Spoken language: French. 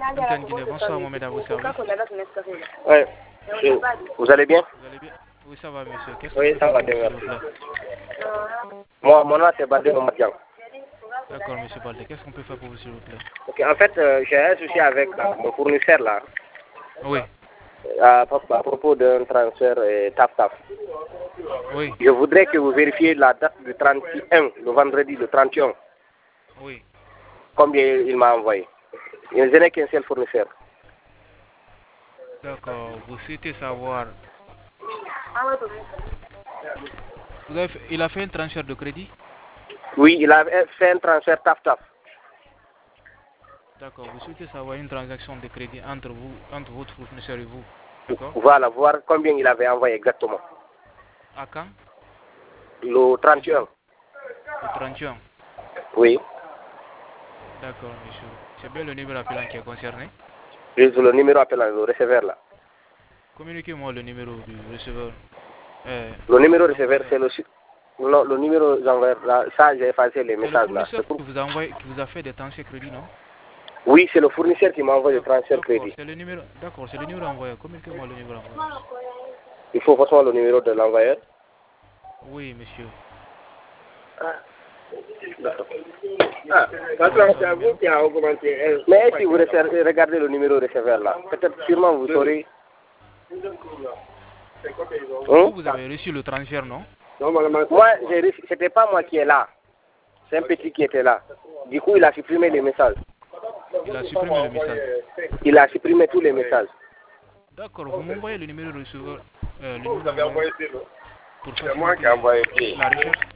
Antenne Guinée, bonsoir Mohamed à vos services. Ouais. Vous allez bien? Vous allez bien? Oui, ça va monsieur. Qu'est-ce Oui, que ça vous va faites, bien, s'il vous plaît? Moi, mon nom c'est Badé Momadjan. D'accord monsieur Baldé, qu'est-ce qu'on peut faire pour vous s'il vous plaît? Ok, en fait, j'ai un souci avec mon fournisseur là, Oui, à propos d'un transfert TAF-TAF. oui, Je voudrais que vous vérifiez la date du 31, le vendredi le 31, oui. combien il m'a envoyé. Je n'ai qu'un seul fournisseur. D'accord, vous souhaitez savoir. Il a fait un transfert de crédit? Oui, il a fait un transfert TAF-TAF. D'accord, vous souhaitez savoir une transaction de crédit entre vous, entre votre fournisseur et vous. D'accord? Voilà, voir combien il avait envoyé exactement. À quand? Le 31. Le 31. Oui. D'accord monsieur. C'est bien le numéro appelant qui est concerné? Juste le numéro appelant le receveur là. Communiquez-moi le numéro du receveur. Le numéro receveur, c'est le numéro d'envoyeur là. Ça, j'ai effacé les C'est le messages là. fournisseur qui vous a envoyé, qui vous a fait des transferts crédit, non? Oui, c'est le fournisseur qui m'a envoyé le transfert crédit. C'est le numéro. D'accord, c'est le numéro envoyé. Communiquez-moi le numéro envoyé. Il faut forcément le numéro de l'envoyeur. Oui, monsieur. C'est à vous qui a augmenté. Mais si vous regardez le numéro receveur là, peut-être sûrement vous saurez. Vous avez reçu le transfert, non? Moi, j'ai reçu, c'était pas moi qui est là. C'est un petit qui était là. Du coup, il a supprimé les messages. Il a supprimé le message. Il a supprimé tous les messages. D'accord, vous m'envoyez le numéro receveur. Vous avez envoyé pour c'est moi qui ai envoyé. la recherche.